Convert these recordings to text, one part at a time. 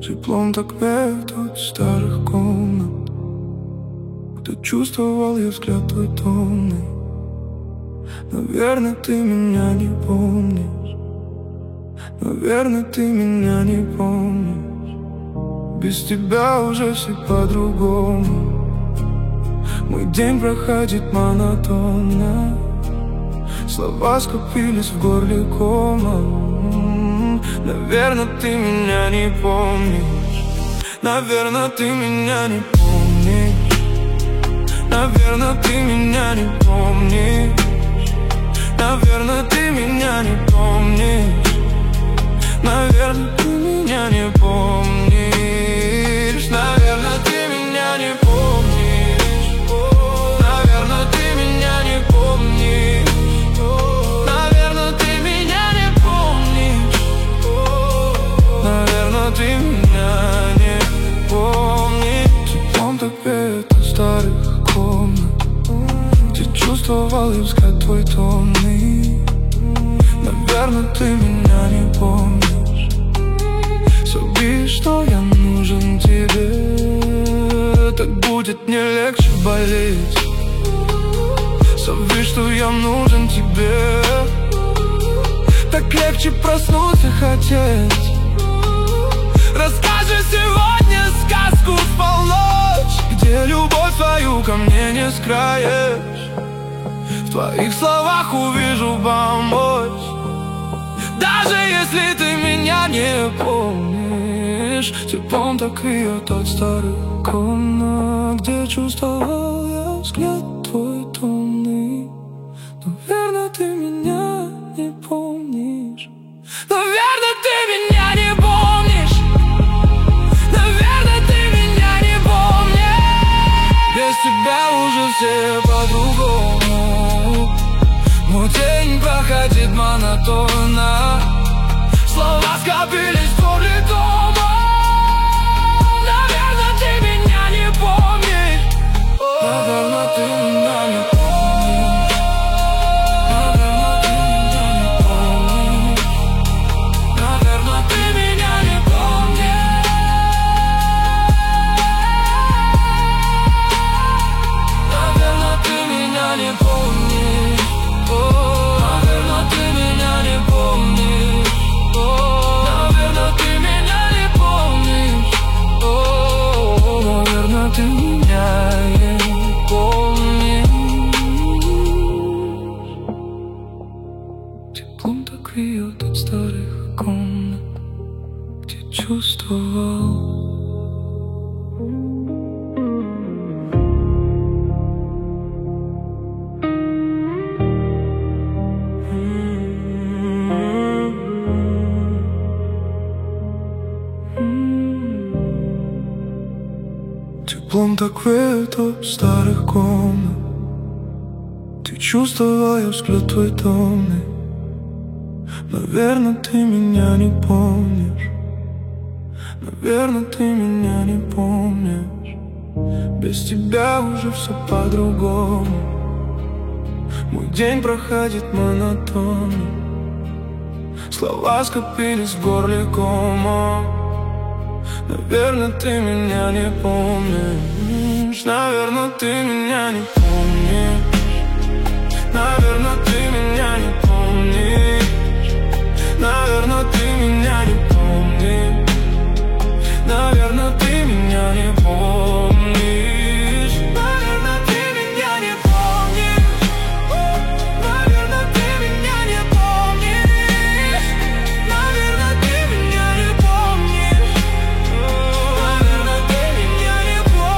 Теплом так веет от старых комнат, где чувствовал я взгляд твой томный. Наверное, ты меня не помнишь. Наверное, ты меня не помнишь. Без тебя уже все по-другому. Мой день проходит монотонно. Слова скопились в горле комом. Наверное, ты меня не помнишь. Наверное, ты меня не помнишь. Наверное, ты меня не помнишь. Наверное, ты меня не помнишь. Наверное, ты меня не помнишь. Наверное, ты меня не помнишь. Наверное, ты меня не помнишь. Наверное, ты меня не помнишь. Наверное, ты меня не помнишь. Теплом так веет от старых комнат, где чувствовал я взгляд твой томный. Наверное, ты меня не помнишь. Соби, что я нужен тебе. Так будет не легче болеть. Соби, что я нужен тебе. Так легче проснуться хотеть. Расскажи сегодня сказку в полночь, где любовь твою ко мне не скроешь. В твоих словах увижу помочь. Даже если ты меня не помнишь. Теплом так веет от старых комнат, где чувствовал я взгляд твой томный. Наверное, ты меня не помнишь. Наверное, ты меня не помнишь. Наверное, ты меня не помнишь. Без тебя уже все по-другому. Мой день проходит монотонно. Слова скопились в горле дома. Наверное, ты меня не помнишь. Наверное, ты меня не помнишь. Наверное, ты меня не помнишь. Наверное, ты меня не помнишь. Наверное, ты меня не помнишь. Наверное, ты меня не помнишь. Наверное, ты меня не помнишь. Наверное, ты меня не помнишь. Теплом так веет от старых комнат, где чувствовал. Теплом так веет от старых комнат, ты чувствовал я взгляд твой томный. Наверное, ты меня не помнишь. Наверное, ты меня не помнишь. Без тебя уже все по-другому. Мой день проходит монотонно. Слова скопились в горле комом. Наверное, ты меня не помнишь. Наверное, ты меня не помнишь. Наверное, ты меня не помнишь. Наверное, ты меня не помнишь. Наверное, ты меня не помнишь. Наверное, ты меня не помнишь. Наверное, ты меня не помнишь. Наверное, ты меня не помнишь. Наверное, ты меня не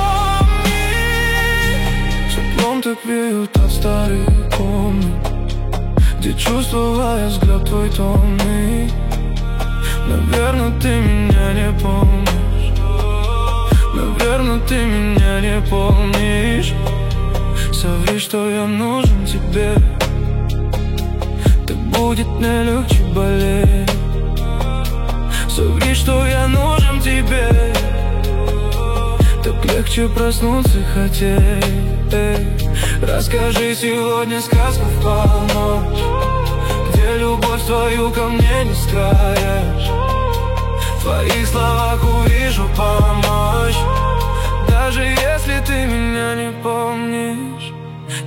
помнишь. Теплом так веют от старых комнат, где чувствовал я взгляд твой томный. Наверное, ты меня не помнишь. Наверное, ты меня не помнишь. Соври, что я нужен тебе. Так будет не легче болеть. Соври, что я нужен тебе. Так легче проснуться хотеть. Расскажи сегодня сказку в полночь, где любовь твою ко мне не скроешь. В твоих словах увижу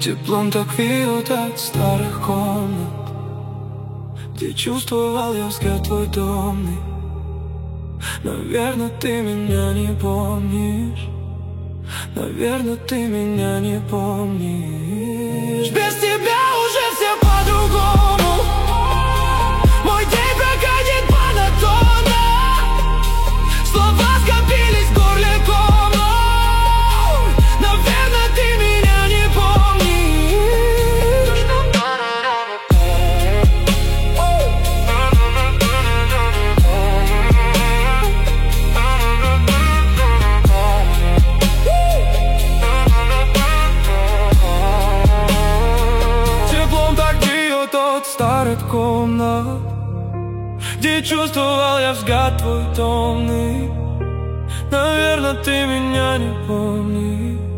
Теплом так веет от старых комнат, где чувствовал я взгляд твой томный. Наверно, ты меня не помнишь. Наверно, ты меня не помнишь. Без тебя уже все по-другому. Мой день проходит монотонно. Слова скопились в горле комом. Наверно, ты меня не помнишь. Теплом так бьет от старых комнат, где чувствовал я взгляд твой томный. Наверно, ты меня не помнишь.